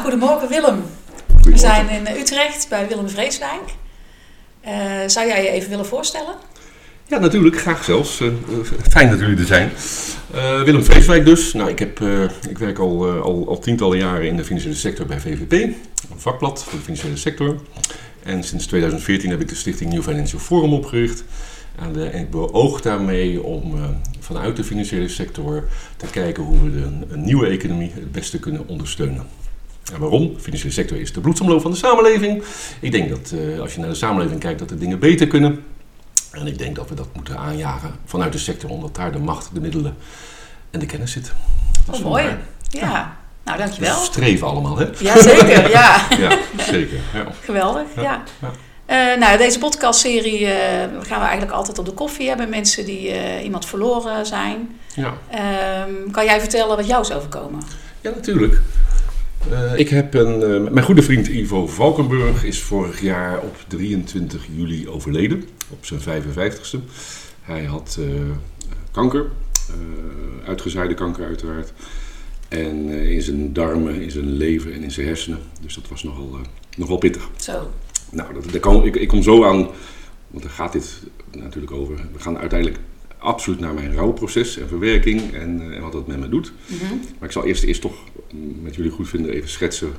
goedemorgen Willem. We zijn in Utrecht bij Willem Vreeswijk. Zou jij je even willen voorstellen? Ja, natuurlijk. Graag zelfs. Fijn dat jullie er zijn. Willem Vreeswijk dus. Nou, ik werk al tientallen jaren in de financiële sector bij VVP. Een vakblad voor de financiële sector. En sinds 2014 heb ik de stichting New Financial Forum opgericht. En ik beoog daarmee om vanuit de financiële sector te kijken hoe we een nieuwe economie het beste kunnen ondersteunen. En waarom? De financiële sector is de bloedsomloop van de samenleving. Ik denk dat als je naar de samenleving kijkt dat de dingen beter kunnen. En ik denk dat we dat moeten aanjagen vanuit de sector, omdat daar de macht, de middelen en de kennis zit. Dat is mooi. Ja. Nou, dankjewel. We streven allemaal, hè? Jazeker, ja. Ja, zeker. Ja. Geweldig, ja. Nou, deze podcastserie gaan we eigenlijk altijd op de koffie hebben. Mensen die iemand verloren zijn. Ja. Kan jij vertellen wat jou is overkomen? Ja, natuurlijk. Ik heb mijn goede vriend Ivo Valkenburg is vorig jaar op 23 juli overleden. Op zijn 55ste. Hij had kanker. Uitgezaaide kanker uiteraard. En in zijn darmen, in zijn lever en in zijn hersenen. Dus dat was nogal pittig. Zo. Nou, ik kom zo aan, want daar gaat dit natuurlijk over. We gaan uiteindelijk absoluut naar mijn rouwproces en verwerking en wat dat met me doet. Mm-hmm. Maar ik zal eerst toch met jullie goed vinden even schetsen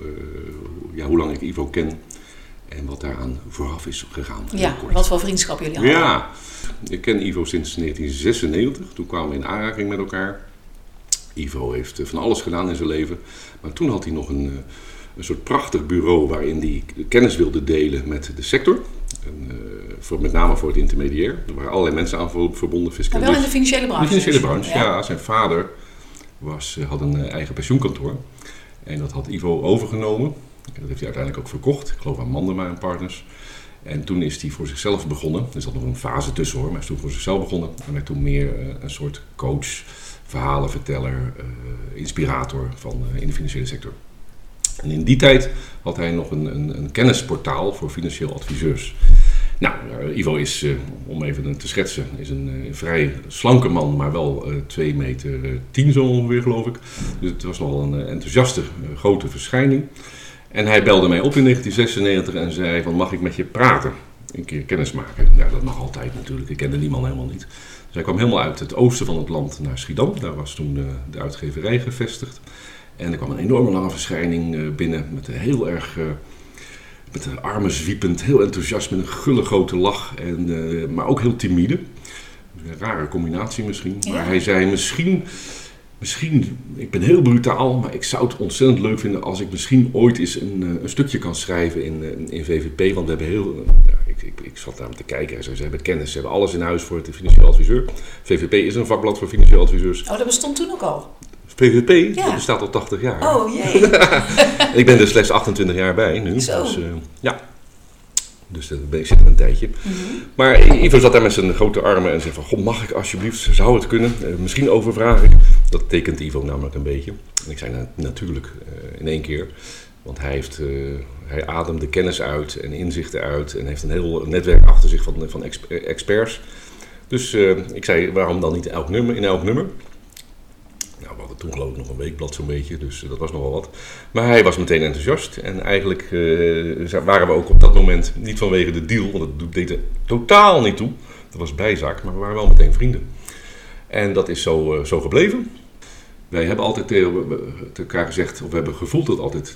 hoe lang ik Ivo ken en wat daaraan vooraf is gegaan. Ja, wat voor vriendschap jullie hadden. Ja, ik ken Ivo sinds 1996. Toen kwamen we in aanraking met elkaar. Ivo heeft van alles gedaan in zijn leven, maar toen had hij nog een soort prachtig bureau waarin hij kennis wilde delen met de sector. Met name voor het intermediair. Er waren allerlei mensen aan verbonden. Maar wel in de financiële branche. De financiële branche, ja. Zijn vader had een eigen pensioenkantoor. En dat had Ivo overgenomen. En dat heeft hij uiteindelijk ook verkocht. Ik geloof aan Mandema en Partners. En toen is hij voor zichzelf begonnen. Er zat nog een fase tussen hoor. Maar hij is toen voor zichzelf begonnen. En werd toen meer een soort coach, verhalenverteller, inspirator in de financiële sector. En in die tijd had hij nog een kennisportaal voor financieel adviseurs. Nou, Ivo is, om even te schetsen, is een vrij slanke man, maar wel 2,10 meter zo ongeveer, geloof ik. Dus het was nogal een enthousiaste, grote verschijning. En hij belde mij op in 1996 en zei van, mag ik met je praten? Een keer kennis maken. Ja, dat mag altijd natuurlijk. Ik kende die man helemaal niet. Dus hij kwam helemaal uit het oosten van het land naar Schiedam. Daar was toen de uitgeverij gevestigd. En er kwam een enorme lange verschijning binnen met heel erg, met de armen zwiepend, heel enthousiast, met een gulle grote lach, maar ook heel timide. Een rare combinatie misschien, ja. Maar hij zei misschien, ik ben heel brutaal, maar ik zou het ontzettend leuk vinden als ik misschien ooit eens een stukje kan schrijven in VVP, want we hebben ik zat daar te kijken en ze hebben kennis, ze hebben alles in huis voor het financieel adviseur. VVP is een vakblad voor financieel adviseurs. Oh, dat bestond toen ook al? VVP, ja. Dat bestaat al 80 jaar. Oh jee. Ik ben er slechts 28 jaar bij nu. Zo. Dus ja. Dus daar zit er een tijdje. Mm-hmm. Maar Ivo zat daar met zijn grote armen en zei van, god, mag ik alsjeblieft, zou het kunnen? Misschien overvraag ik. Dat tekent Ivo namelijk een beetje. En ik zei natuurlijk in één keer. Want hij ademde kennis uit en inzichten uit en heeft een heel netwerk achter zich van experts. Dus ik zei, waarom dan niet in elk nummer? Nou, we hadden toen geloof ik nog een weekblad zo'n beetje, dus dat was nogal wat. Maar hij was meteen enthousiast en eigenlijk waren we ook op dat moment niet vanwege de deal, want dat deed er totaal niet toe. Dat was bijzaak, maar we waren wel meteen vrienden. En dat is zo gebleven. Wij hebben altijd tegen elkaar gezegd, of we hebben gevoeld dat altijd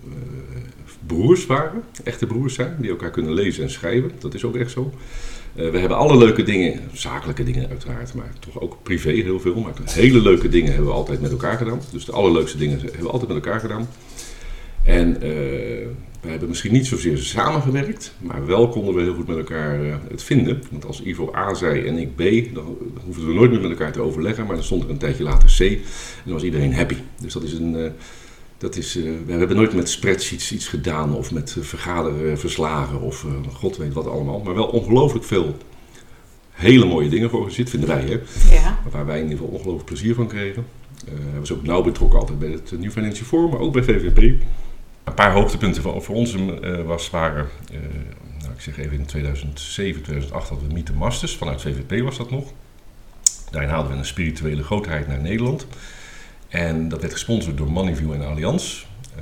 broers waren, echte broers zijn, die elkaar kunnen lezen en schrijven. Dat is ook echt zo. We hebben alle leuke dingen, zakelijke dingen uiteraard, maar toch ook privé heel veel. Maar hele leuke dingen hebben we altijd met elkaar gedaan. Dus de allerleukste dingen hebben we altijd met elkaar gedaan. En we hebben misschien niet zozeer samengewerkt, maar wel konden we heel goed met elkaar het vinden. Want als Ivo A zei en ik B, dan hoefden we nooit meer met elkaar te overleggen. Maar dan stond er een tijdje later C en dan was iedereen happy. Dus we hebben nooit met spreadsheets iets gedaan of met vergaderverslagen of god weet wat allemaal. Maar wel ongelooflijk veel hele mooie dingen voor gezien, vinden wij. Hè? Ja. Waar wij in ieder geval ongelooflijk plezier van kregen. Hij was ook nauw betrokken altijd bij het New Financial Forum, maar ook bij VVP. Een paar hoogtepunten voor ons waren, ik zeg even in 2007, 2008 hadden we Meet the Masters, vanuit VVP was dat nog. Daarin haalden we een spirituele grootheid naar Nederland. En dat werd gesponsord door Moneyview en Allianz.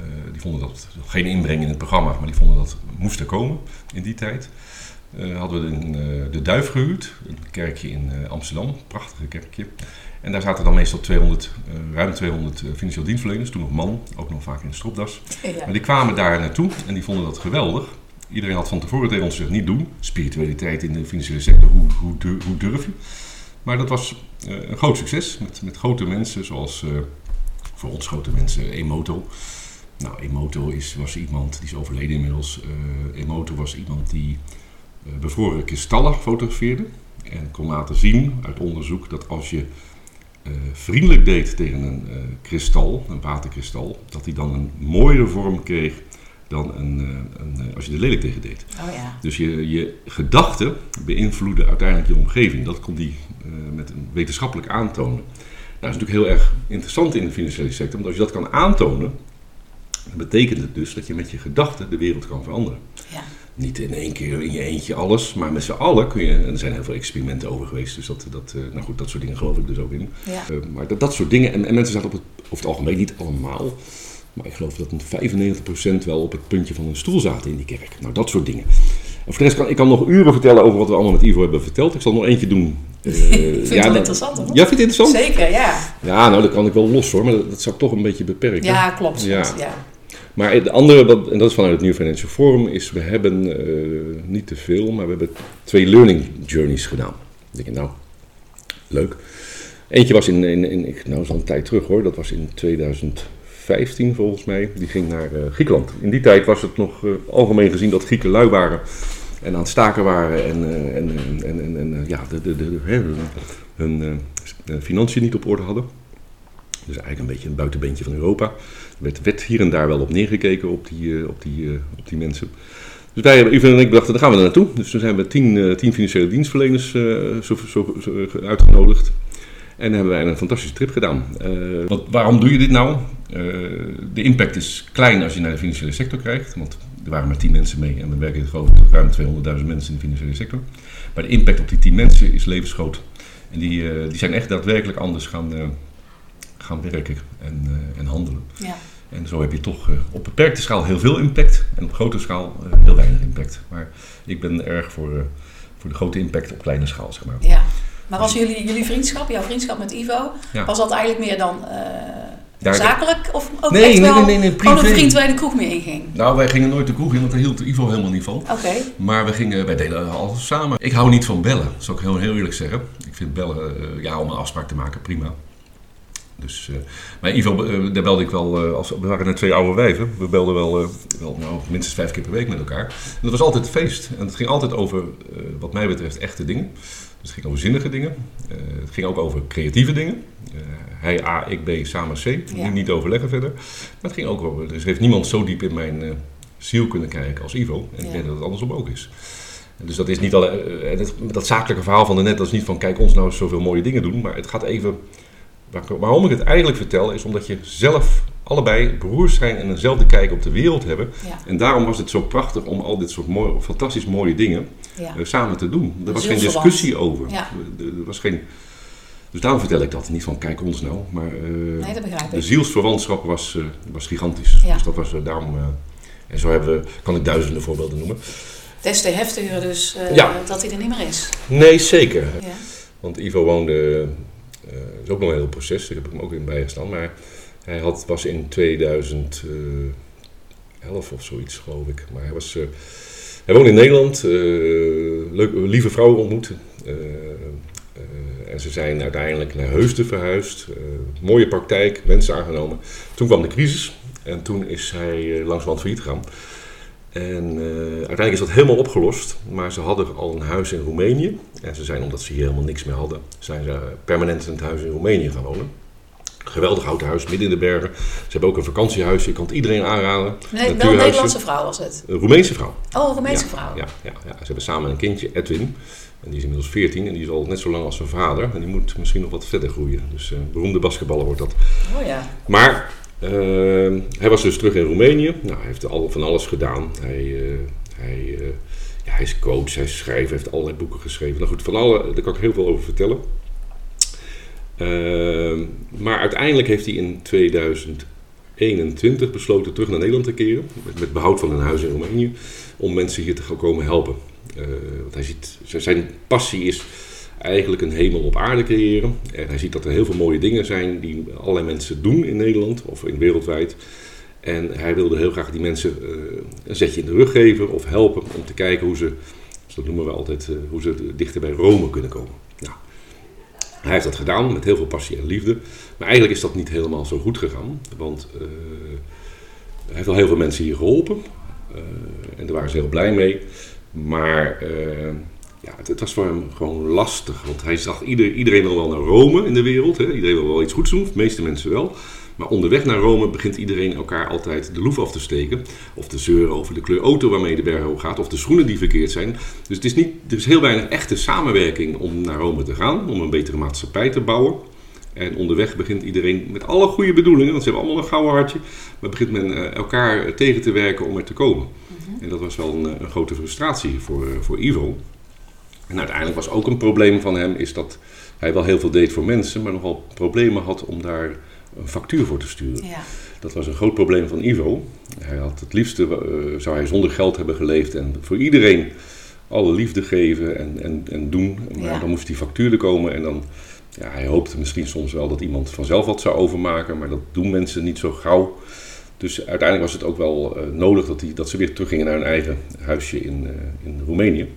vonden dat geen inbreng in het programma, maar die vonden dat moest er komen in die tijd. Hadden we de Duif gehuurd, een kerkje in Amsterdam, een prachtige kerkje. En daar zaten dan meestal ruim 200 financieel dienstverleners, toen nog man, ook nog vaak in de stropdas. Ja. Maar die kwamen daar naartoe en die vonden dat geweldig. Iedereen had van tevoren tegen ons gezegd, niet doen. Spiritualiteit in de financiële sector, hoe durf je? Maar dat was een groot succes met grote mensen, zoals voor ons grote mensen Emoto. Nou, Emoto was iemand, die is overleden inmiddels. Emoto was iemand die bevroren kristallen fotografeerde. En kon laten zien uit onderzoek dat als je vriendelijk deed tegen een kristal, een waterkristal, dat hij dan een mooiere vorm kreeg dan als je er lelijk tegen deed. Oh ja. Dus je gedachten beïnvloeden uiteindelijk je omgeving. Dat kon hij met een wetenschappelijk aantonen. Nou, dat is natuurlijk heel erg interessant in de financiële sector, want als je dat kan aantonen, dan betekent het dus dat je met je gedachten de wereld kan veranderen. Ja. Niet in één keer in je eentje alles, maar met z'n allen kun je, en er zijn heel veel experimenten over geweest, dus dat soort dingen geloof ik dus ook in. Ja. Maar dat soort dingen, en mensen zaten over het algemeen, niet allemaal, maar ik geloof dat een 95% wel op het puntje van een stoel zaten in die kerk. Nou, dat soort dingen. En voor de rest ik kan nog uren vertellen over wat we allemaal met Ivo hebben verteld. Ik zal nog eentje doen. Ik vind het wel interessant, hoor. Ja, vind je het interessant? Zeker, ja. Ja, nou, dat kan ik wel los, hoor, maar dat zou ik toch een beetje beperken. Ja, klopt. Ja. Maar het andere, en dat is vanuit het New Financial Forum, is we hebben niet te veel, maar we hebben 2 learning journeys gedaan. Dan denk ik, nou, leuk. Eentje was dat is al een tijd terug, hoor. Dat was in 2015 volgens mij. Die ging naar Griekenland. In die tijd was het nog algemeen gezien dat Grieken lui waren en aan het staken waren en hun financiën niet op orde hadden. Dus eigenlijk een beetje een buitenbeentje van Europa. Er werd hier en daar wel op neergekeken op die mensen. Dus wij hebben, Yves en ik bedachten, dan gaan we er naartoe. Dus toen zijn we 10 financiële dienstverleners uitgenodigd. En dan hebben wij een fantastische trip gedaan. Waarom doe je dit nou? De impact is klein als je naar de financiële sector kijkt. Want er waren maar 10 mensen mee en we werken ruim 200.000 mensen in de financiële sector. Maar de impact op die 10 mensen is levensgroot. En die zijn echt daadwerkelijk anders gaan werken en handelen. Ja. En zo heb je toch op beperkte schaal heel veel impact en op grote schaal heel weinig impact. Maar ik ben erg voor de grote impact op kleine schaal, zeg maar. Ja. Maar was jouw vriendschap met Ivo, was dat eigenlijk meer dan zakelijk? Of ook nee, gewoon een vriend waar je de kroeg mee inging? Nou, wij gingen nooit de kroeg in, want daar hield Ivo helemaal niet van. Oké. Maar wij deden alles samen. Ik hou niet van bellen, dat zal ik heel eerlijk zeggen. Ik vind bellen, om een afspraak te maken, prima. Dus, maar Ivo, daar belde ik wel, we waren net 2 oude wijven, we belden wel minstens 5 keer per week met elkaar. En dat was altijd een feest. En het ging altijd over, wat mij betreft, echte dingen. Dus het ging over zinnige dingen. Het ging ook over creatieve dingen. Hij A, ik B, samen C. Ja. Niet overleggen verder. Maar het ging ook over, dus heeft niemand zo diep in mijn ziel kunnen kijken als Ivo. En ik denk dat het andersom ook is. Dus dat is niet al, dat zakelijke verhaal van daarnet, dat is niet van kijk ons nou zoveel mooie dingen doen. Maar het gaat even, waarom ik het eigenlijk vertel, is omdat je zelf allebei broers zijn en eenzelfde kijk op de wereld hebben. Ja. En daarom was het zo prachtig om al dit soort fantastisch mooie dingen samen te doen. Er was geen discussie over. Ja. Er was geen, dus daarom vertel ik dat. Niet van kijk ons nou. Maar dat begrijp ik. De zielsverwantschap was gigantisch. Ja. Dus dat was daarom. En zo kan ik duizenden voorbeelden noemen. Des te heftiger dus dat hij er niet meer is. Nee, zeker. Ja. Want Ivo woonde, dat is ook nog een heel proces, daar heb ik hem ook in bijgestaan, maar hij was in 2011 of zoiets, geloof ik. Maar hij woonde in Nederland, lieve vrouwen ontmoet. En ze zijn uiteindelijk naar Heusden verhuisd. Mooie praktijk, mensen aangenomen. Toen kwam de crisis en toen is hij langzamerhand failliet gegaan. En uiteindelijk is dat helemaal opgelost, maar ze hadden al een huis in Roemenië. En ze zijn, omdat ze hier helemaal niks meer hadden, zijn ze permanent in het huis in Roemenië gaan wonen. Geweldig houten huis, midden in de bergen. Ze hebben ook een vakantiehuis, ik kan het iedereen aanraden. Nee, wel een Nederlandse vrouw was het? Een Roemeense vrouw. Oh, een Roemeense vrouw. Ja. Ze hebben samen een kindje, Edwin. En die is inmiddels 14 en die is al net zo lang als zijn vader. En die moet misschien nog wat verder groeien. Dus beroemde basketballer wordt dat. Oh ja. Maar hij was dus terug in Roemenië. Nou, hij heeft van alles gedaan. Hij is coach, hij is schrijver, heeft allerlei boeken geschreven. Nou goed, daar kan ik heel veel over vertellen. Maar uiteindelijk heeft hij in 2011 1921 besloten terug naar Nederland te keren. Met behoud van een huis in Roemenië. Om mensen hier te gaan komen helpen. Want hij ziet, zijn passie is eigenlijk een hemel op aarde creëren. En hij ziet dat er heel veel mooie dingen zijn die allerlei mensen doen in Nederland of wereldwijd. En hij wilde heel graag die mensen een zetje in de rug geven of helpen om te kijken hoe ze, dat noemen we altijd, hoe ze dichter bij Rome kunnen komen. Nou, hij heeft dat gedaan met heel veel passie en liefde. Maar eigenlijk is dat niet helemaal zo goed gegaan. Want hij heeft wel heel veel mensen hier geholpen. En daar waren ze heel blij mee. Maar het was voor hem gewoon lastig. Want hij zag iedereen wil wel naar Rome in de wereld. Hè? Iedereen wil wel iets goeds doen. De meeste mensen wel. Maar onderweg naar Rome begint iedereen elkaar altijd de loef af te steken. Of te zeuren over de kleur auto waarmee de berg op gaat. Of de schoenen die verkeerd zijn. Dus er is heel weinig echte samenwerking om naar Rome te gaan. Om een betere maatschappij te bouwen. En onderweg begint iedereen met alle goede bedoelingen. Want ze hebben allemaal een gouden hartje. Maar begint men elkaar tegen te werken om er te komen. Mm-hmm. En dat was wel een grote frustratie voor Ivo. En uiteindelijk was ook een probleem van hem. Is dat hij wel heel veel deed voor mensen. Maar nogal problemen had om daar een factuur voor te sturen. Ja. Dat was een groot probleem van Ivo. Hij had het liefste, zou hij zonder geld hebben geleefd en voor iedereen alle liefde geven en doen. Maar dan moest die factuur er komen en dan, hij hoopte misschien soms wel dat iemand vanzelf wat zou overmaken, maar dat doen mensen niet zo gauw. Dus uiteindelijk was het ook wel nodig dat ze weer teruggingen naar hun eigen huisje in Roemenië.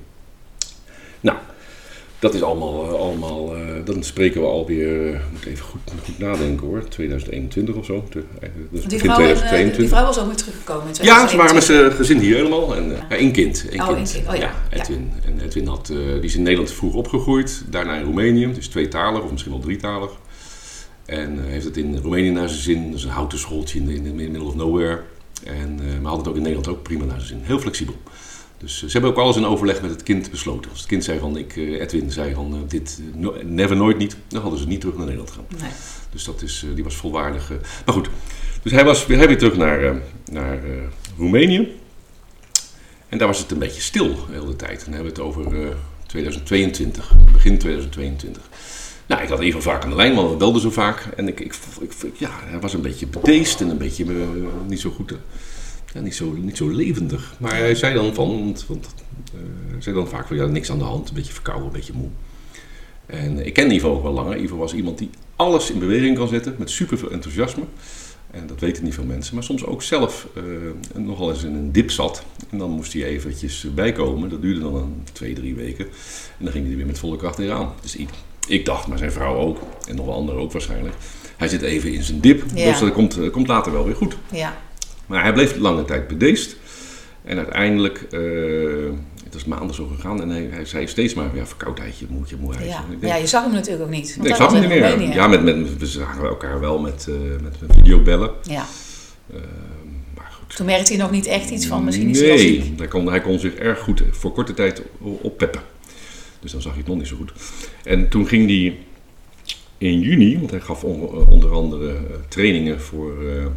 Nou, dat is allemaal dan spreken we alweer, moet ik even goed nadenken hoor, 2021 of zo. Dus begin 2022. Die vrouw was ook weer teruggekomen in 2021. Ja, ze waren met zijn gezin hier helemaal. En één kind. Edwin. En Edwin die is in Nederland vroeg opgegroeid, daarna in Roemenië, dus tweetalig of misschien wel drietalig. En heeft het in Roemenië naar zijn zin, dat is een houten schooltje in the middle of nowhere. Maar had het ook in Nederland ook prima naar zijn zin, heel flexibel. Dus ze hebben ook alles in overleg met het kind besloten. Als het kind zei van, Edwin zei van, dit nooit niet, dan hadden ze niet terug naar Nederland gaan. Nee. Dus die was volwaardig. Maar goed, dus hij weer terug naar Roemenië. En daar was het een beetje stil de hele tijd. Dan hebben we het over 2022, begin 2022. Nou, ik had even vaak aan de lijn, want we belden zo vaak. En hij was een beetje bedeesd en een beetje niet zo goed. Ja, niet zo levendig. Maar hij zei dan hij zei dan vaak van niks aan de hand, een beetje verkouden, een beetje moe. En ik ken Ivo ook wel langer. Ivo was iemand die alles in beweging kan zetten met super veel enthousiasme. En dat weten niet veel mensen, maar soms ook zelf nogal eens in een dip zat. En dan moest hij eventjes bijkomen. Dat duurde dan 2-3 weken. En dan ging hij weer met volle kracht eraan. Dus ik dacht, maar zijn vrouw ook, en nog wel anderen ook waarschijnlijk. Hij zit even in zijn dip, dus dat komt later wel weer goed. Ja. Maar hij bleef lange tijd bedeesd. En uiteindelijk, het is maanden zo gegaan. En hij zei steeds maar, verkoudheidje, moeheid. Ja, je zag hem natuurlijk ook niet. Ik zag hem niet meer. Ja, we zagen elkaar wel met videobellen. Ja. Maar goed. Toen merkte hij nog niet echt iets van, misschien is hij hij kon zich erg goed voor korte tijd oppeppen. Dus dan zag je het nog niet zo goed. En toen ging hij in juni, want hij gaf onder andere trainingen voor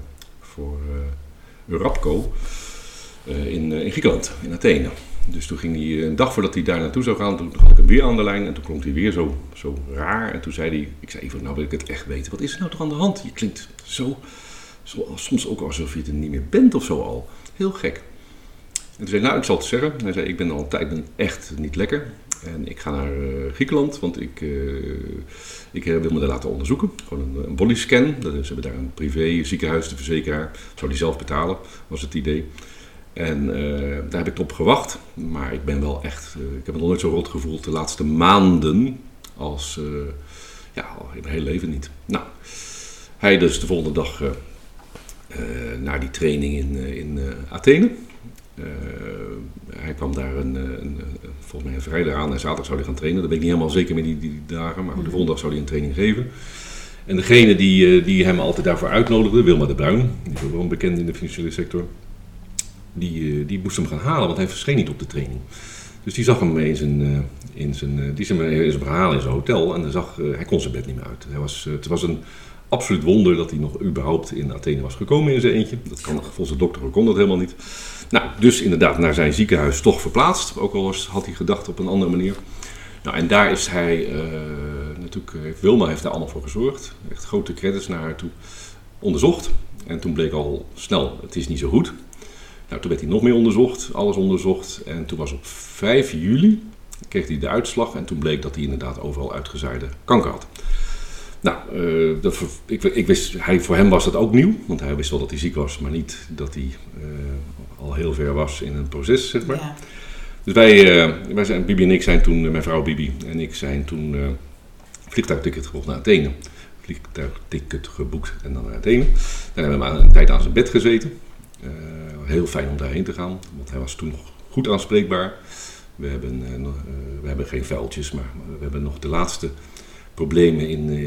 Eurapco in Griekenland, in Athene. Dus toen ging hij, een dag voordat hij daar naartoe zou gaan, toen had ik hem weer aan de lijn en toen klonk hij weer zo raar. En toen zei hij, ik zei even, nou wil ik het echt weten, wat is er nou toch aan de hand? Je klinkt zo soms ook alsof je het er niet meer bent of zo al. Heel gek. En toen zei hij, ik zal het zeggen. Hij zei, ik ben al een tijd echt niet lekker. En ik ga naar Griekenland, want ik wil me daar laten onderzoeken. Gewoon een bodyscan. Ze hebben daar een privé ziekenhuis, de verzekeraar. Zou die zelf betalen, was het idee. En daar heb ik op gewacht. Maar ik ben wel echt, ik heb me nog nooit zo rot gevoeld de laatste maanden als in mijn hele leven niet. Nou, hij dus de volgende dag naar die training in Athene. Hij kwam daar volgens mij een vrijdag aan en zaterdag zou hij gaan trainen. Dat ben ik niet helemaal zeker met die dagen, maar de volgende dag zou hij een training geven. En degene die hem altijd daarvoor uitnodigde, Wilma de Bruin, die is ook wel bekend in de financiële sector, die moest hem gaan halen, want hij verscheen niet op de training. Dus die zag hem in zijn verhaal in zijn hotel en hij kon zijn bed niet meer uit. Het was een absoluut wonder dat hij nog überhaupt in Athene was gekomen in zijn eentje. Dat kan, volgens de dokter kon dat helemaal niet. Nou, dus inderdaad naar zijn ziekenhuis toch verplaatst. Ook al had hij gedacht op een andere manier. Nou, en daar is hij, natuurlijk, Wilma heeft daar allemaal voor gezorgd. Echt grote credits naar haar toe. Onderzocht. En toen bleek al snel, het is niet zo goed. Nou, toen werd hij nog meer onderzocht, alles onderzocht. En toen was op 5 juli, kreeg hij de uitslag. En toen bleek dat hij inderdaad overal uitgezaaide kanker had. Nou, ik wist, voor hem was dat ook nieuw. Want hij wist wel dat hij ziek was, maar niet dat hij al heel ver was in een proces, zeg maar. Ja. Dus wij zijn, Bibi en ik zijn toen, mijn vrouw Bibi en ik zijn toen vliegtuigticket geboekt naar Athene. Vliegtuigticket geboekt en dan naar Athene. Dan hebben we maar een tijd aan zijn bed gezeten. Heel fijn om daarheen te gaan, want hij was toen nog goed aanspreekbaar. We hebben geen vuiltjes, maar we hebben nog de laatste problemen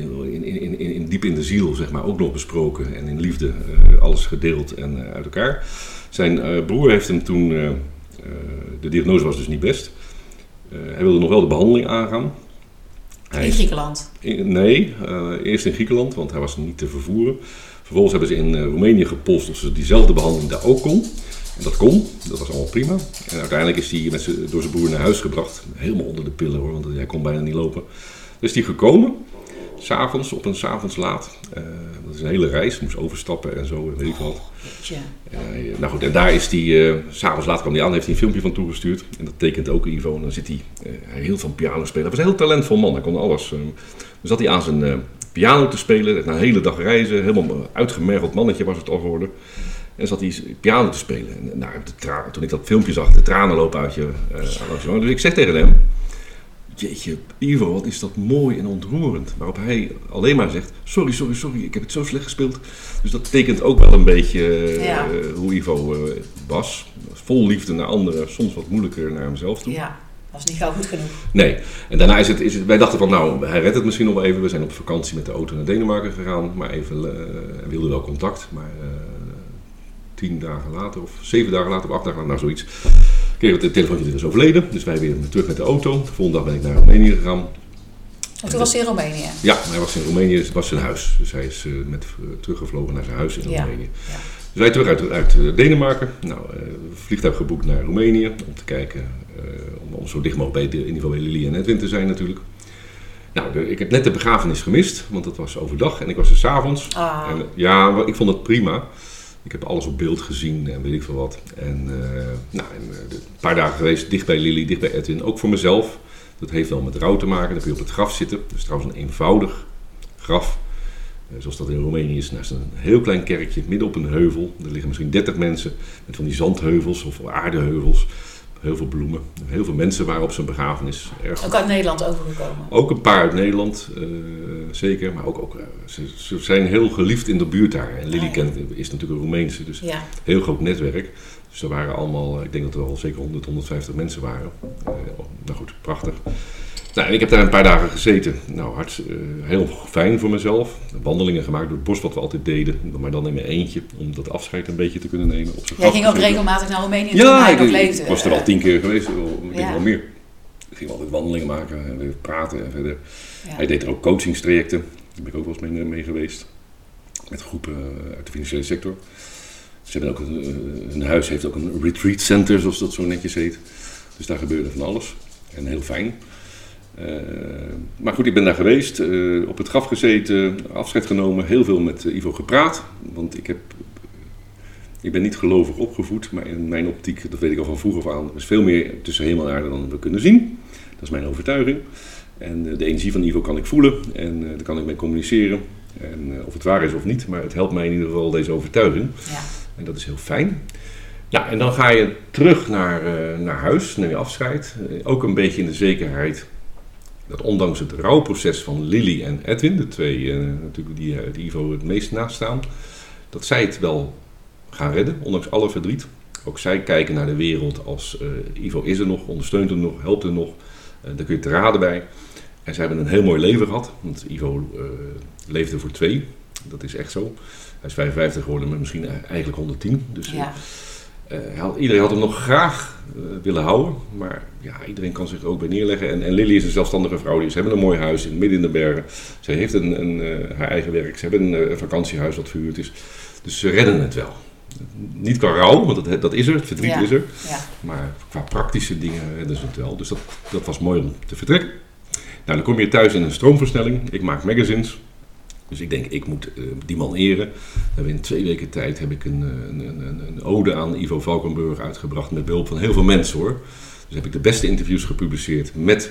in diep in de ziel, zeg maar, ook nog besproken. En in liefde alles gedeeld en uit elkaar. Zijn broer heeft hem toen, de diagnose was dus niet best. Hij wilde nog wel de behandeling aangaan. In Griekenland? Eerst in Griekenland, want hij was niet te vervoeren. Vervolgens hebben ze in Roemenië gepolst of ze diezelfde behandeling daar ook kon. En dat kon, dat was allemaal prima. En uiteindelijk is hij door zijn broer naar huis gebracht. Helemaal onder de pillen hoor, want hij kon bijna niet lopen. Dus die gekomen, s'avonds, op een 's avonds laat. Dat is een hele reis, moest overstappen en zo, weet ik wat. Nou goed, en daar is hij, 's avonds laat kwam hij aan, heeft hij een filmpje van toegestuurd. En dat tekent ook Ivo. En dan zit hij heel van piano spelen. Hij was een heel talentvol man, hij kon alles. Dan zat hij aan zijn piano te spelen, na een hele dag reizen. Helemaal uitgemergeld mannetje was het al geworden. En zat hij piano te spelen. En nou, toen ik dat filmpje zag, de tranen lopen uit je wangen. Dus ik zeg tegen hem, jeetje, Ivo, wat is dat mooi en ontroerend. Waarop hij alleen maar zegt, sorry, ik heb het zo slecht gespeeld. Dus dat tekent ook wel een beetje hoe Ivo was. Vol liefde naar anderen, soms wat moeilijker naar hemzelf toe. Ja, was niet gauw goed genoeg. Nee, en daarna is het wij dachten van, nou, hij redt het misschien nog wel even. We zijn op vakantie met de auto naar Denemarken gegaan, maar even, hij wilde wel contact. Maar 10 dagen later, of 7 dagen later, of 8 dagen later, nou zoiets, kregen we het telefoontje, dit is overleden. Dus wij weer terug met de auto. De volgende dag ben ik naar Roemenië gegaan. En toen was hij in Roemenië? Ja, hij was in Roemenië, het was zijn huis. Dus hij is teruggevlogen naar zijn huis in Roemenië. Ja. Dus wij terug uit Denemarken. Nou, vliegtuig geboekt naar Roemenië om te kijken, om zo dicht mogelijk bij in ieder geval bij Lili en Edwin te zijn natuurlijk. Nou, ik heb net de begrafenis gemist, want dat was overdag en ik was er 's avonds. En, ja, ik vond het prima. Ik heb alles op beeld gezien en weet ik veel wat. En een paar dagen geweest, dicht bij Lili, dicht bij Edwin. Ook voor mezelf. Dat heeft wel met rouw te maken. Dan kun je op het graf zitten. Dat is trouwens een eenvoudig graf. Zoals dat in Roemenië is. Naast een heel klein kerkje, midden op een heuvel. Er liggen misschien 30 mensen met van die zandheuvels of aardeheuvels. Heel veel bloemen. Heel veel mensen waren op zijn begrafenis. Ook uit Nederland overgekomen? Ook een paar uit Nederland, zeker. Maar ook ze zijn heel geliefd in de buurt daar. En Lili is natuurlijk een Roemeense, dus heel groot netwerk. Dus er waren allemaal, ik denk dat er al zeker 100, 150 mensen waren. Nou goed, prachtig. Nou, en ik heb daar een paar dagen gezeten. Nou, heel fijn voor mezelf. Wandelingen gemaakt door het bos wat we altijd deden. Maar dan in mijn eentje, om dat afscheid een beetje te kunnen nemen. Jij ging ook regelmatig naar Roemenië toen hij nog leefde? Ik was er al 10 keer geweest. Ik denk wel meer. Ik ging altijd wandelingen maken en weer praten en verder. Ja. Hij deed er ook coachingstrajecten. Daar ben ik ook wel eens mee geweest. Met groepen uit de financiële sector. Ze hebben ook hun huis heeft ook een retreat center, zoals dat zo netjes heet. Dus daar gebeurde van alles. En heel fijn. Maar goed, ik ben daar geweest, op het graf gezeten, afscheid genomen, heel veel met Ivo gepraat. Want ik ben niet gelovig opgevoed, maar in mijn optiek, dat weet ik al van vroeger af aan, er is veel meer tussen hemel en aarde dan we kunnen zien. Dat is mijn overtuiging. En de energie van Ivo kan ik voelen en daar kan ik mee communiceren. En of het waar is of niet, maar het helpt mij in ieder geval deze overtuiging. Ja. En dat is heel fijn. Ja, en dan ga je terug naar huis, neem je afscheid. Ook een beetje in de zekerheid dat ondanks het rouwproces van Lili en Edwin, de twee natuurlijk die Ivo het meest naast staan, dat zij het wel gaan redden, ondanks alle verdriet. Ook zij kijken naar de wereld als Ivo is er nog, ondersteunt hem nog, helpt hem nog. Daar kun je te raden bij. En ze hebben een heel mooi leven gehad, want Ivo leefde voor 2. Dat is echt zo. Hij is 55 geworden, maar misschien eigenlijk 110. Dus iedereen had hem nog graag willen houden. Maar ja, iedereen kan zich er ook bij neerleggen. En Lili is een zelfstandige vrouw. Ze hebben een mooi huis midden in de bergen. Ze heeft haar eigen werk. Ze hebben een vakantiehuis wat verhuurd is. Dus ze redden het wel. Niet qua rouw, want dat is er. Het verdriet is er. Ja. Maar qua praktische dingen redden ze het wel. Dus dat was mooi om te vertrekken. Nou, dan kom je thuis in een stroomversnelling. Ik maak magazines. Dus ik denk, ik moet die man eren. We hebben in 2 weken tijd een ode aan Ivo Valkenburg uitgebracht met behulp van heel veel mensen hoor. Dus heb ik de beste interviews gepubliceerd met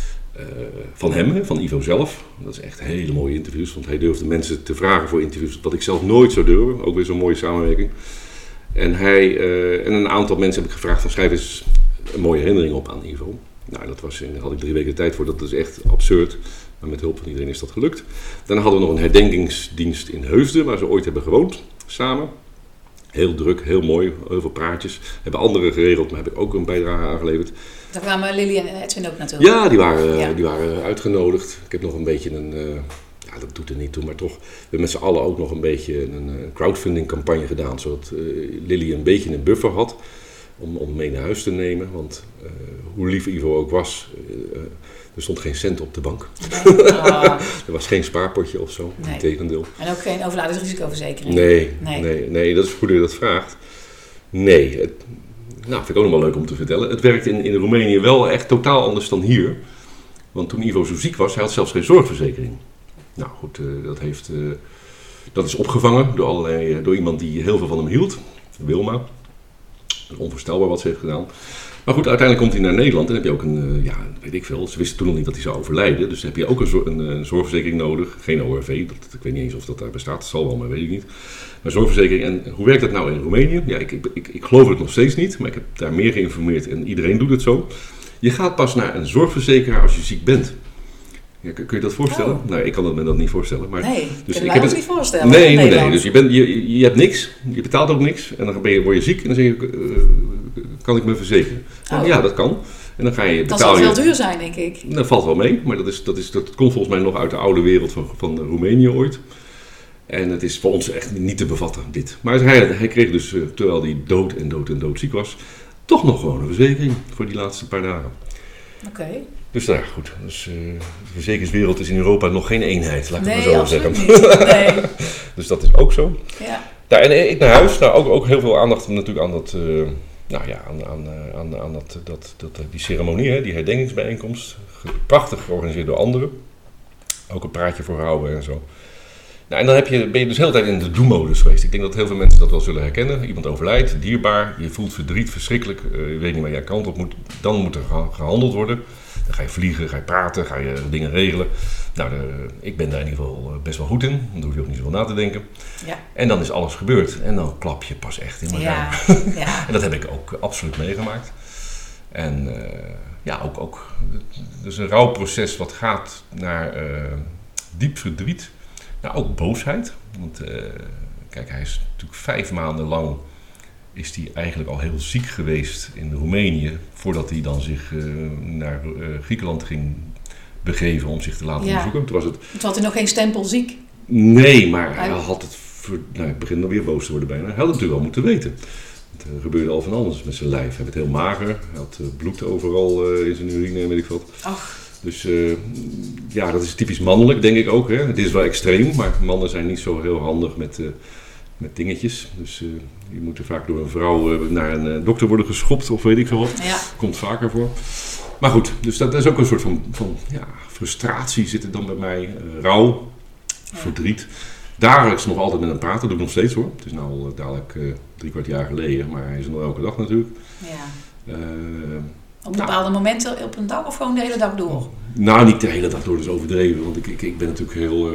van hem, van Ivo zelf. Dat is echt hele mooie interviews, want hij durfde mensen te vragen voor interviews, wat ik zelf nooit zou durven. Ook weer zo'n mooie samenwerking. En en een aantal mensen heb ik gevraagd van schrijf eens een mooie herinnering op aan Ivo. Nou, daar had ik 3 weken tijd voor, dat is echt absurd. Maar met hulp van iedereen is dat gelukt. Daarna hadden we nog een herdenkingsdienst in Heusden, waar ze ooit hebben gewoond, samen. Heel druk, heel mooi, heel veel praatjes. Hebben anderen geregeld, maar heb ik ook een bijdrage aangeleverd. Daar kwamen Lily en Edwin ook natuurlijk. Ja, die waren uitgenodigd. Ik heb nog een beetje dat doet er niet toe, maar toch. We hebben met z'n allen ook nog een beetje een crowdfunding campagne gedaan, zodat Lily een beetje een buffer had om mee naar huis te nemen. Want hoe lief Ivo ook was, er stond geen cent op de bank. Nee. Oh. Er was geen spaarpotje of zo, nee. Integendeel. En ook geen overlijdensrisicoverzekering? Nee, dat is goed dat je dat vraagt. Nee, vind ik ook nog wel leuk om te vertellen. Het werkt in Roemenië wel echt totaal anders dan hier. Want toen Ivo zo ziek was, hij had zelfs geen zorgverzekering. Nou goed, dat is opgevangen door iemand die heel veel van hem hield. Wilma. Onvoorstelbaar wat ze heeft gedaan. Maar goed, uiteindelijk komt hij naar Nederland en heb je ook weet ik veel. Ze wisten toen nog niet dat hij zou overlijden. Dus dan heb je ook een zorgverzekering nodig. Geen ORV, ik weet niet eens of dat daar bestaat. Dat zal wel, maar weet ik niet. Maar zorgverzekering, en hoe werkt dat nou in Roemenië? Ja, ik geloof het nog steeds niet, maar ik heb daar meer geïnformeerd en iedereen doet het zo. Je gaat pas naar een zorgverzekeraar als je ziek bent. Ja, kun je dat voorstellen? Oh. Nou, ik kan me dat niet voorstellen. Maar, nee, dus ik kan het niet voorstellen. Nee. Dus je hebt niks, je betaalt ook niks. En dan word je ziek en dan zeg je, kan ik me verzekeren? Oh. Ja, dat kan. En dan ga je dat zal wel duur zijn, denk ik. Dat valt wel mee, maar dat komt volgens mij nog uit de oude wereld van Roemenië ooit. En het is voor ons echt niet te bevatten, dit. Maar hij kreeg dus, terwijl hij dood ziek was, toch nog gewoon een verzekering voor die laatste paar dagen. Oké. Dus nou ja, goed. Dus, de verzekeringswereld is in Europa nog geen eenheid, laat ik het maar zo zeggen. Niet. Nee. Dus dat is ook zo. Ja. Nou, en ik naar huis, ook heel veel aandacht natuurlijk aan dat, die ceremonie, hè, die herdenkingsbijeenkomst. Prachtig georganiseerd door anderen. Ook een praatje voor houden en zo. Nou, en dan ben je dus de hele tijd in de do-modus geweest. Ik denk dat heel veel mensen dat wel zullen herkennen. Iemand overlijdt, dierbaar, je voelt verdriet, verschrikkelijk. Je weet niet waar je kant op moet. Dan moet er gehandeld worden. Dan ga je vliegen, ga je praten, ga je dingen regelen. Nou, ik ben daar in ieder geval best wel goed in. Dan hoef je ook niet zoveel na te denken. Ja. En dan is alles gebeurd. En dan klap je pas echt in elkaar. Ja. En dat heb ik ook absoluut meegemaakt. En ook dus een rouwproces wat gaat naar diep verdriet. Nou, ook boosheid. Want hij is natuurlijk 5 maanden lang is hij eigenlijk al heel ziek geweest in Roemenië, voordat hij dan zich naar Griekenland ging begeven om zich te laten onderzoeken. Toen had hij nog geen stempel ziek. Nee, maar hij had het... ik begin dan weer boos te worden bijna. Hij had het natuurlijk al moeten weten. Er gebeurde al van alles met zijn lijf. Hij werd heel mager. Hij had bloed overal in zijn urine en weet ik wat. Ach. Dus dat is typisch mannelijk, denk ik ook. Hè. Het is wel extreem, maar mannen zijn niet zo heel handig met dingetjes. Dus je moet er vaak door een vrouw naar een dokter worden geschopt of weet ik veel wat. Ja. Komt vaker voor. Maar goed, dus dat is ook een soort van frustratie zit er dan bij mij. Rouw, verdriet. Dagelijks nog altijd met hem praten, dat doe ik nog steeds hoor. Het is nou al dadelijk 3/4 jaar geleden, maar hij is er nog elke dag natuurlijk. Ja. Op bepaalde momenten op een dag of gewoon de hele dag door? Nou, niet de hele dag door, dat is overdreven. Want ik ben natuurlijk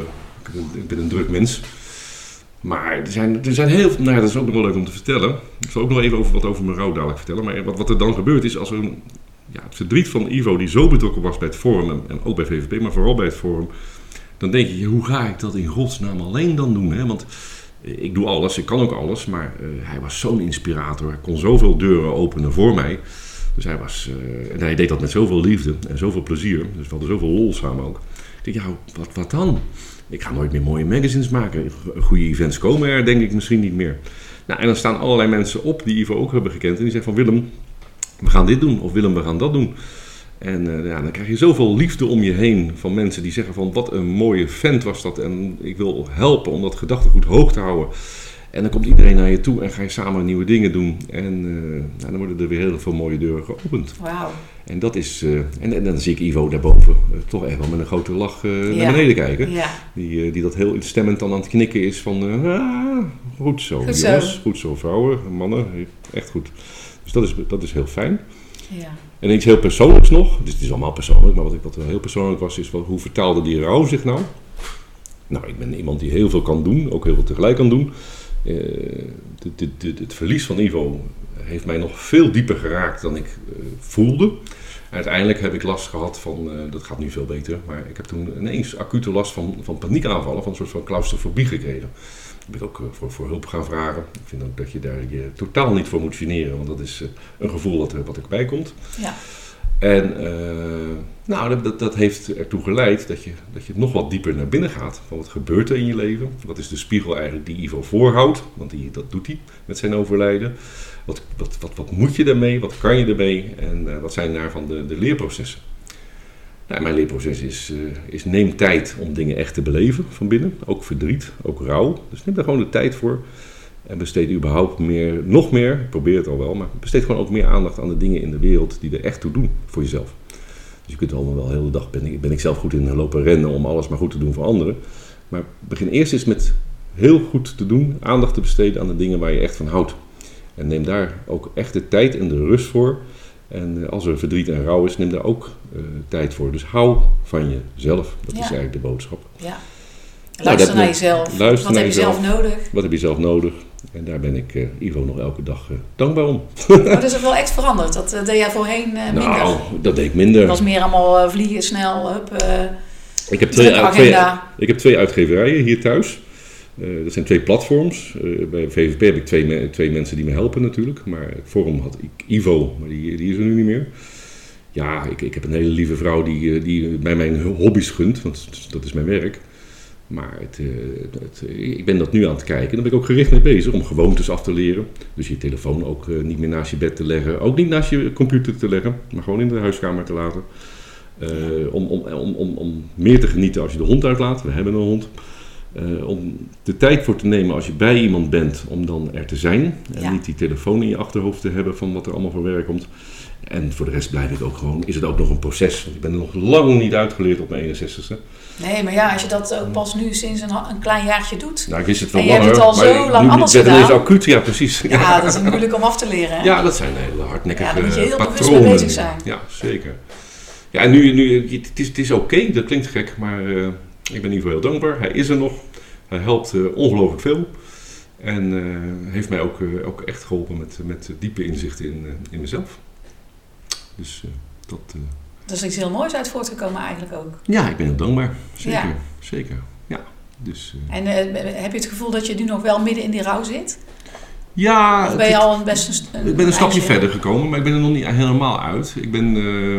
ik ben een druk mens. Maar er zijn heel veel... Nou ja, dat is ook nog wel leuk om te vertellen. Ik zal ook nog even wat over mijn rouw dadelijk vertellen. Maar wat er dan gebeurt is als het verdriet van Ivo, die zo betrokken was bij het Forum en ook bij VVP, maar vooral bij het Forum. Dan denk je, hoe ga ik dat in godsnaam alleen dan doen? Hè? Want ik doe alles, ik kan ook alles. Maar hij was zo'n inspirator. Hij kon zoveel deuren openen voor mij. Dus hij deed dat met zoveel liefde en zoveel plezier. Dus we hadden zoveel lol samen ook. Ik denk, wat dan? Ik ga nooit meer mooie magazines maken. Goede events komen er denk ik misschien niet meer. Nou, en dan staan allerlei mensen op die Ivo ook hebben gekend. En die zeggen van Willem, we gaan dit doen. Of Willem, we gaan dat doen. En dan krijg je zoveel liefde om je heen van mensen die zeggen van wat een mooie vent was dat. En ik wil helpen om dat gedachtegoed hoog te houden. En dan komt iedereen naar je toe en ga je samen nieuwe dingen doen. En dan worden er weer heel veel mooie deuren geopend. Wauw. En dat is, en dan zie ik Ivo daarboven toch echt wel met een grote lach naar beneden kijken. Ja. Die dat heel instemmend dan aan het knikken is van, goed zo jongens, goed zo vrouwen, mannen, echt goed. Dus dat is heel fijn. Ja. En iets heel persoonlijks nog, dus het is allemaal persoonlijk, maar wat wel heel persoonlijk was, is hoe vertaalde die rouw zich nou? Nou, ik ben iemand die heel veel kan doen, ook heel veel tegelijk kan doen. Het verlies van Ivo heeft mij nog veel dieper geraakt dan ik voelde. Uiteindelijk heb ik last gehad van, dat gaat nu veel beter, maar ik heb toen ineens acute last van paniekaanvallen, van een soort van claustrofobie gekregen. Daar ben ik ook voor hulp gaan vragen. Ik vind ook dat je daar je totaal niet voor moet generen, want dat is een gevoel wat erbij komt. Ja. En dat heeft ertoe geleid dat je nog wat dieper naar binnen gaat. Van wat gebeurt er in je leven? Wat is de spiegel eigenlijk die Ivo voorhoudt? Want dat doet hij met zijn overlijden. Wat moet je daarmee? Wat kan je ermee? En wat zijn daarvan de leerprocessen? Nou, mijn leerproces is neem tijd om dingen echt te beleven van binnen. Ook verdriet, ook rouw. Dus neem daar gewoon de tijd voor. En besteed überhaupt nog meer, ik probeer het al wel, maar besteed gewoon ook meer aandacht aan de dingen in de wereld die er echt toe doen voor jezelf. Dus je kunt allemaal wel de hele dag, ben ik zelf goed in lopen rennen om alles maar goed te doen voor anderen. Maar begin eerst eens met heel goed te doen, aandacht te besteden aan de dingen waar je echt van houdt. En neem daar ook echt de tijd en de rust voor. En als er verdriet en rouw is, neem daar ook tijd voor. Dus hou van jezelf, dat is eigenlijk de boodschap. Ja. Luister naar jezelf. Wat heb je zelf nodig? Wat heb je zelf nodig? En daar ben ik Ivo nog elke dag dankbaar om. Maar dat is wel echt veranderd. Dat deed jij voorheen minder? Nou, dat deed ik minder. Het was meer allemaal vliegen, snel, ik heb 2 uitgeverijen hier thuis. Dat zijn 2 platforms. Bij VVP heb ik twee mensen die me helpen natuurlijk. Maar het forum had ik Ivo, maar die is er nu niet meer. Ja, ik heb een hele lieve vrouw die mij mijn hobby's gunt, want dat is mijn werk. Maar ik ben dat nu aan het kijken. Daar ben ik ook gericht mee bezig om gewoontes af te leren. Dus je telefoon ook niet meer naast je bed te leggen. Ook niet naast je computer te leggen, maar gewoon in de huiskamer te laten. Om meer te genieten als je de hond uitlaat. We hebben een hond. Om de tijd voor te nemen als je bij iemand bent, om dan er te zijn. En niet die telefoon in je achterhoofd te hebben van wat er allemaal voor werk komt. En voor de rest blijf ik ook gewoon, is het ook nog een proces. Want ik ben er nog lang niet uitgeleerd op mijn 61ste. Nee, maar ja, als je dat ook pas nu sinds een klein jaartje doet. Nou, ik wist het wel en langer. Je hebt het al zo lang anders gedaan. Het is acuut, ja precies. Ja, dat is moeilijk om af te leren. Hè? Ja, dat zijn hele hardnekkige patronen. Ja, daar moet je heel bewust mee bezig zijn. Ja, zeker. Ja, en nu het is oké, dat klinkt gek, maar ik ben in ieder geval heel dankbaar. Hij is er nog. Hij helpt ongelooflijk veel. En heeft mij ook echt geholpen met diepe inzichten in mezelf. Dus dat... Er is iets heel moois uit voortgekomen eigenlijk ook. Ja, ik ben heel dankbaar. Zeker. Ja. Dus, en heb je het gevoel dat je nu nog wel midden in die rouw zit? Ja. Of ben je al ik ben een stapje verder gekomen, maar ik ben er nog niet helemaal uit. Ik ben...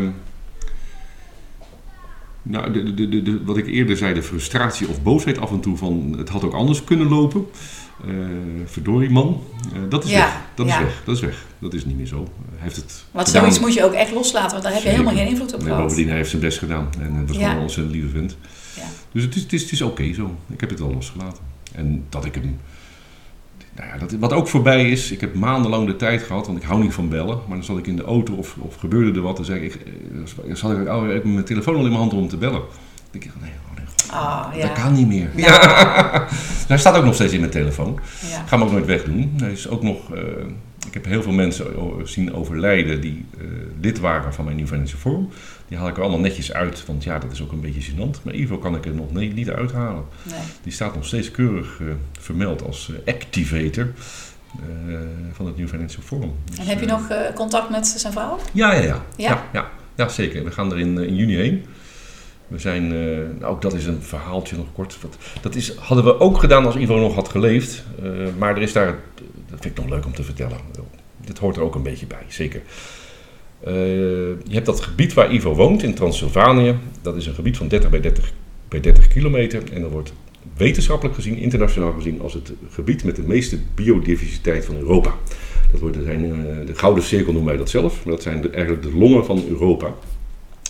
wat ik eerder zei, de frustratie of boosheid af en toe van het had ook anders kunnen lopen. Verdorie man, dat is weg. Dat is weg. Dat is niet meer zo. Want zoiets moet je ook echt loslaten, want daar heb je helemaal geen invloed op gehad. Bovendien, hij heeft zijn best gedaan en het was gewoon een ontzettend lieve vent. Ja. Dus het is oké zo. Ik heb het wel losgelaten. En dat ik hem... wat ook voorbij is, ik heb maandenlang de tijd gehad, want ik hou niet van bellen. Maar dan zat ik in de auto of gebeurde er wat, dan zei ik mijn telefoon al in mijn hand om te bellen. Dan denk ik, dat kan niet meer. Ja. Hij staat ook nog steeds in mijn telefoon. Ja. Ik ga hem ook nooit wegdoen. Hij is ook nog, ik heb heel veel mensen zien overlijden die lid waren van mijn New Financial Forum. Die haal ik er allemaal netjes uit, want ja, dat is ook een beetje gênant. Maar Ivo kan ik er nog niet uithalen. Nee. Die staat nog steeds keurig vermeld als activator van het New Financial Forum. Dus, en heb je nog contact met zijn vrouw? Ja, zeker. We gaan er in juni heen. We zijn, ook dat is een verhaaltje nog kort. Hadden we ook gedaan als Ivo nog had geleefd. Maar er is daar, dat vind ik nog leuk om te vertellen. Dit hoort er ook een beetje bij, zeker. Je hebt dat gebied waar Ivo woont in Transylvanië. Dat is een gebied van 30 bij 30 kilometer. En dat wordt wetenschappelijk gezien, internationaal gezien, als het gebied met de meeste biodiversiteit van Europa. De gouden cirkel noemen wij dat zelf. Maar dat zijn eigenlijk de longen van Europa.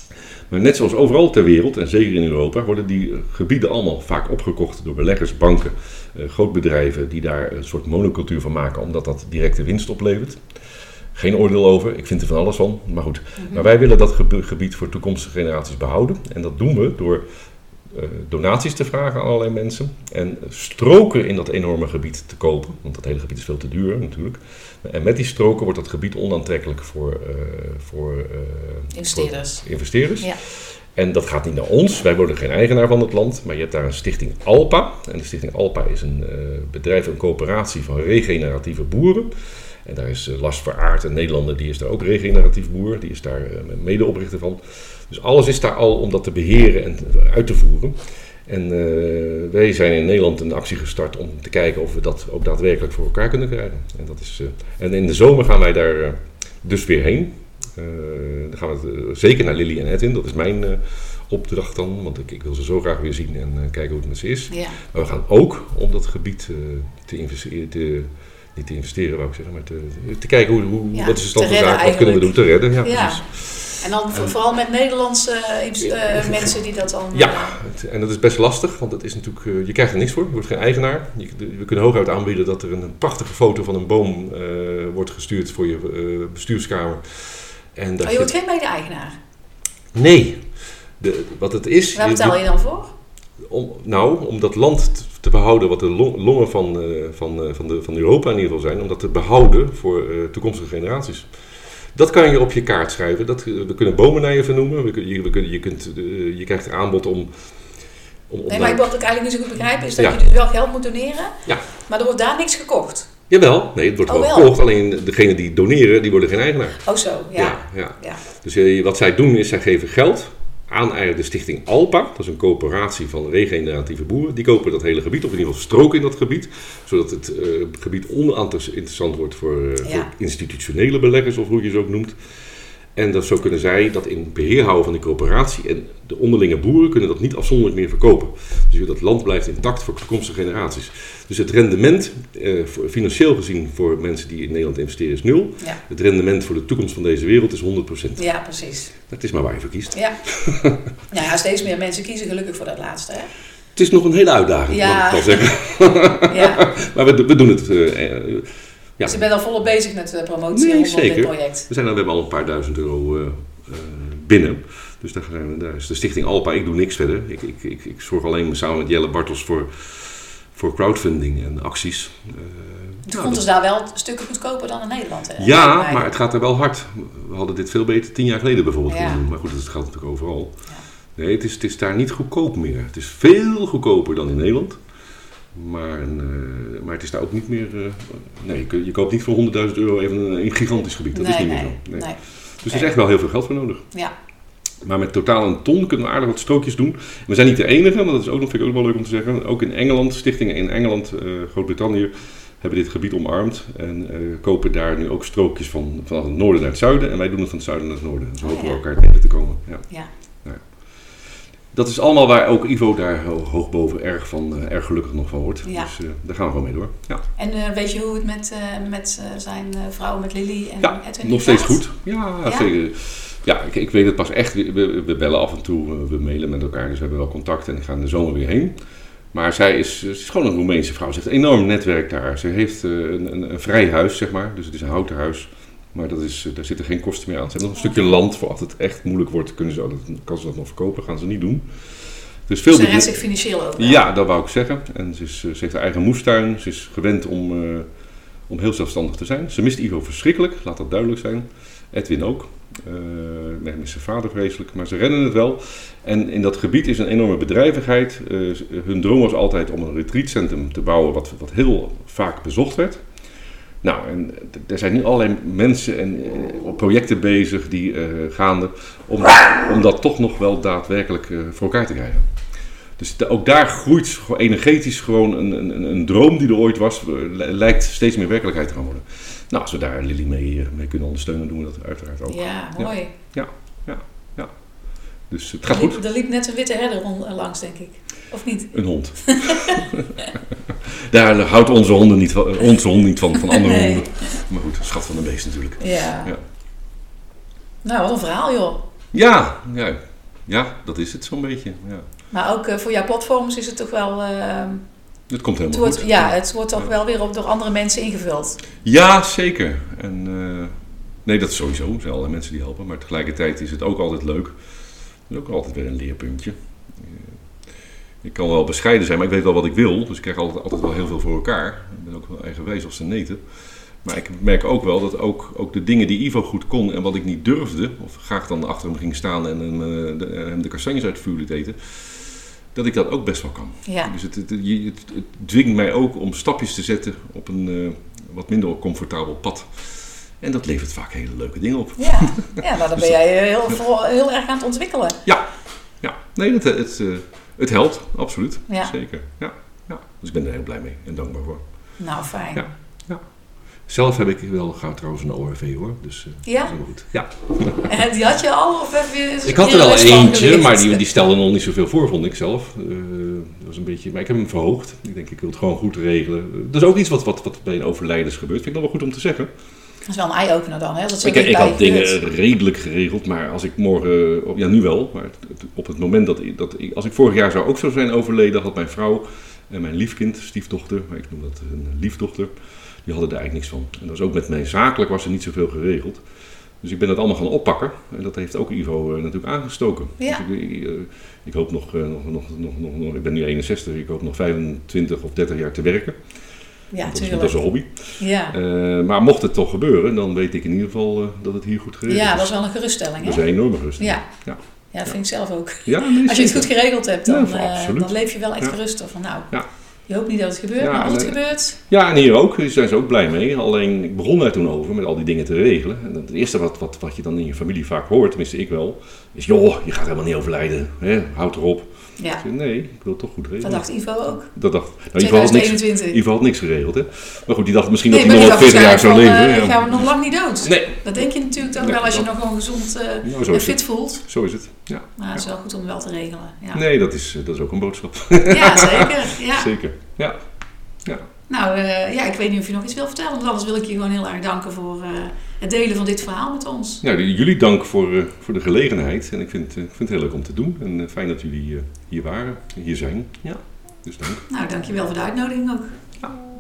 Maar net zoals overal ter wereld, en zeker in Europa, worden die gebieden allemaal vaak opgekocht door beleggers, banken, grootbedrijven die daar een soort monocultuur van maken, omdat dat directe winst oplevert. Geen oordeel over, ik vind er van alles van, maar goed. Maar wij willen dat gebied voor toekomstige generaties behouden. En dat doen we door donaties te vragen aan allerlei mensen. En stroken in dat enorme gebied te kopen, want dat hele gebied is veel te duur natuurlijk. En met die stroken wordt dat gebied onaantrekkelijk voor investeerders. Ja. En dat gaat niet naar ons, wij worden geen eigenaar van het land, maar je hebt daar een stichting ALPA. En de stichting ALPA is een bedrijf, een coöperatie van regeneratieve boeren. En daar is Lars Veraert, een Nederlander, die is daar ook regeneratief boer. Die is daar medeoprichter van. Dus alles is daar al om dat te beheren en uit te voeren. En wij zijn in Nederland een actie gestart om te kijken of we dat ook daadwerkelijk voor elkaar kunnen krijgen. En in de zomer gaan wij daar dus weer heen. Dan gaan we zeker naar Lily en Edwin, dat is mijn opdracht dan. Want ik wil ze zo graag weer zien en kijken hoe het met ze is. Ja. Maar we gaan ook om dat gebied te investeren... Niet te investeren, wou ik zeggen, maar te kijken wat is de stand van zaken, wat kunnen we doen te redden. Ja, precies. En dan vooral met Nederlandse mensen die dat dan... Ja, en dat is best lastig, want het is natuurlijk, je krijgt er niks voor, je wordt geen eigenaar. We kunnen hooguit aanbieden dat er een prachtige foto van een boom wordt gestuurd voor je bestuurskamer. En dat je wordt geen mede-eigenaar? Nee. Wat het is... Waar betaal je dan voor? Om dat land te behouden wat de longen van Europa in ieder geval zijn, om dat te behouden voor toekomstige generaties. Dat kan je op je kaart schrijven. We kunnen bomen naar je vernoemen. Je krijgt een aanbod om maar wat ik eigenlijk niet zo goed begrijp is dat je dus wel geld moet doneren, maar er wordt daar niks gekocht. Jawel, nee, het wordt wel gekocht. Alleen degenen die doneren, die worden geen eigenaar. Oh zo, ja. Dus wat zij doen is, zij geven geld aan eigenlijk de stichting ALPA. Dat is een coöperatie van regeneratieve boeren. Die kopen dat hele gebied, of in ieder geval strook in dat gebied. Zodat het gebied oninteressant wordt voor institutionele beleggers, of hoe je ze ook noemt. En zo kunnen zij dat in beheer houden van die coöperatie. En de onderlinge boeren kunnen dat niet afzonderlijk meer verkopen. Dus dat land blijft intact voor toekomstige generaties. Dus het rendement, financieel gezien voor mensen die in Nederland investeren, is 0. Ja. Het rendement voor de toekomst van deze wereld is 100%. Ja, precies. Dat is maar waar je voor kiest. Ja, steeds meer mensen kiezen gelukkig voor dat laatste, hè? Het is nog een hele uitdaging, mag ik wel zeggen. Maar we doen het... Dus je bent al volop bezig met de promotie rondom dit project? We hebben al een paar duizend euro binnen. Dus daar is de stichting ALPA. Ik doe niks verder. Ik zorg alleen samen met Jelle Bartels voor crowdfunding en acties. De grond is daar wel stukken goedkoper dan in Nederland. Hè? Ja, maar het gaat er wel hard. We hadden dit veel beter 10 jaar geleden bijvoorbeeld kunnen doen. Maar goed, dat geldt natuurlijk overal. Ja. Nee, het is daar niet goedkoop meer. Het is veel goedkoper dan in Nederland. Maar het is daar ook niet meer... je koopt niet voor €100.000 even een gigantisch gebied. Dat is niet meer zo. Nee. Dus er is echt wel heel veel geld voor nodig. Ja. Maar met totaal een ton kunnen we aardig wat strookjes doen. We zijn niet de enige, maar dat is ook nog, vind ik ook wel leuk om te zeggen. Ook in Engeland, stichtingen in Engeland, Groot-Brittannië, hebben dit gebied omarmd. En kopen daar nu ook strookjes van het noorden naar het zuiden. En wij doen het van het zuiden naar het noorden. Dus we hopen elkaar tegen te komen. Ja. Dat is allemaal waar ook Ivo daar hoog boven erg gelukkig nog van wordt. Ja. Dus daar gaan we gewoon mee door. Ja. En weet je hoe het met zijn vrouw, met Lily en Edwin nog steeds goed. Ja, zeker. Ja, ik weet het pas echt. We bellen af en toe, we mailen met elkaar. Dus we hebben wel contact en ik ga in de zomer weer heen. Maar zij is gewoon een Roemeense vrouw. Ze heeft een enorm netwerk daar. Ze heeft een vrij huis, zeg maar. Dus het is een houten huis. Maar daar zitten geen kosten meer aan. Ze hebben nog een stukje land voor als het echt moeilijk wordt. Kan ze dat nog verkopen? Gaan ze niet doen. Dus ze redt zich financieel ook. Ja, dat wou ik zeggen. En ze heeft haar eigen moestuin. Ze is gewend om heel zelfstandig te zijn. Ze mist Ivo verschrikkelijk, laat dat duidelijk zijn. Edwin ook. Mist zijn vader vreselijk. Maar ze redden het wel. En in dat gebied is een enorme bedrijvigheid. Hun droom was altijd om een retreatcentrum te bouwen wat heel vaak bezocht werd. Nou, en er zijn nu allerlei mensen en projecten bezig die gaande om dat toch nog wel daadwerkelijk voor elkaar te krijgen. Dus ook daar groeit energetisch gewoon een droom die er ooit was, lijkt steeds meer werkelijkheid te gaan worden. Nou, als we daar Lily mee kunnen ondersteunen, doen we dat uiteraard ook. Ja, mooi. Ja. Dus het gaat goed. Er liep net een witte herder langs, denk ik. Of niet? Een hond. Daar houdt onze hond niet van andere honden. Maar goed, schat van een beest natuurlijk. Ja. Nou, wat een verhaal, joh. Ja. Ja, dat is het zo'n beetje. Ja. Maar ook voor jouw platforms is het toch wel... Het komt helemaal goed. Ja, het wordt toch wel weer door andere mensen ingevuld. Ja, zeker. En nee, dat is sowieso. Er zijn allerlei mensen die helpen. Maar tegelijkertijd is het ook altijd leuk. Het is ook altijd weer een leerpuntje. Ik kan wel bescheiden zijn, maar ik weet wel wat ik wil. Dus ik krijg altijd wel heel veel voor elkaar. Ik ben ook wel eigenwijs als de neten. Maar ik merk ook wel dat ook de dingen die Ivo goed kon en wat ik niet durfde, of graag dan achter hem ging staan en hem de kastanjes uit het vuur liet eten, dat ik dat ook best wel kan. Ja. Dus het dwingt mij ook om stapjes te zetten op een wat minder comfortabel pad. En dat levert vaak hele leuke dingen op. Ja, nou, dan ben jij heel erg aan het ontwikkelen. Ja. Nee, het helpt, absoluut. Ja. Zeker. Ja. Dus ik ben er heel blij mee en dankbaar voor. Nou, fijn. Ja. Zelf heb ik wel gauw trouwens een ORV hoor, dus dat is helemaal goed. Ja. En die had je al? Of heb je ik had er wel eentje, maar die stelde nog niet zoveel voor, vond ik zelf. Dat was een beetje, maar ik heb hem verhoogd. Ik denk, ik wil het gewoon goed regelen. Dat is ook iets wat bij een overlijdens gebeurt. Vind ik nog wel goed om te zeggen. Dat is wel een eye-opener dan, hè? Dat ik had dingen redelijk geregeld, maar als ik morgen... Ja, nu wel, maar op het moment als ik vorig jaar ook zo zijn overleden, had mijn vrouw en mijn liefkind, stiefdochter, maar ik noem dat een liefdochter, die hadden er eigenlijk niks van. En dat was ook met mij zakelijk, was er niet zoveel geregeld. Dus ik ben dat allemaal gaan oppakken. En dat heeft ook Ivo natuurlijk aangestoken. Ja. Dus ik hoop nog, ik ben nu 61, ik hoop nog 25 of 30 jaar te werken. Ja, natuurlijk. Dat is een hobby. Ja. Maar mocht het toch gebeuren, dan weet ik in ieder geval dat het hier goed geregeld is. Ja, dat is wel een geruststelling. Dat is een enorme geruststelling. Ja, dat vind ik zelf ook. Ja, nee, als je het goed geregeld hebt, dan leef je wel echt Ja. gerust. Van, je hoopt niet dat het gebeurt, maar als het gebeurt... Ja, en hier ook. Daar zijn ze ook blij mee. Alleen, ik begon daar toen over met al die dingen te regelen. En het eerste wat je dan in je familie vaak hoort, tenminste ik wel, is joh, je gaat helemaal niet overlijden. Hè? Houd erop. Ja. Ik zei, nee, ik wil het toch goed regelen. Dat dacht Ivo ook. Dat dacht... 2021. Ivo had niks geregeld, hè. Maar goed, die dacht misschien dat hij nog wel 40 jaar zou leven. Gaan we nog lang niet dood. Nee. Dat denk je natuurlijk dan wel als je nog gewoon gezond en fit voelt. Zo is het, ja. Maar het is wel goed om wel te regelen. Ja. Nee, dat is ook een boodschap. Ja, zeker. Ja. Zeker, ja. Nou, ik weet niet of je nog iets wil vertellen. Want anders wil ik je gewoon heel erg danken voor het delen van dit verhaal met ons. Ja, jullie dank voor de gelegenheid. En ik vind het heel leuk om te doen. En fijn dat jullie hier zijn. Ja, dus dank. Nou, dankjewel voor de uitnodiging ook. Ja.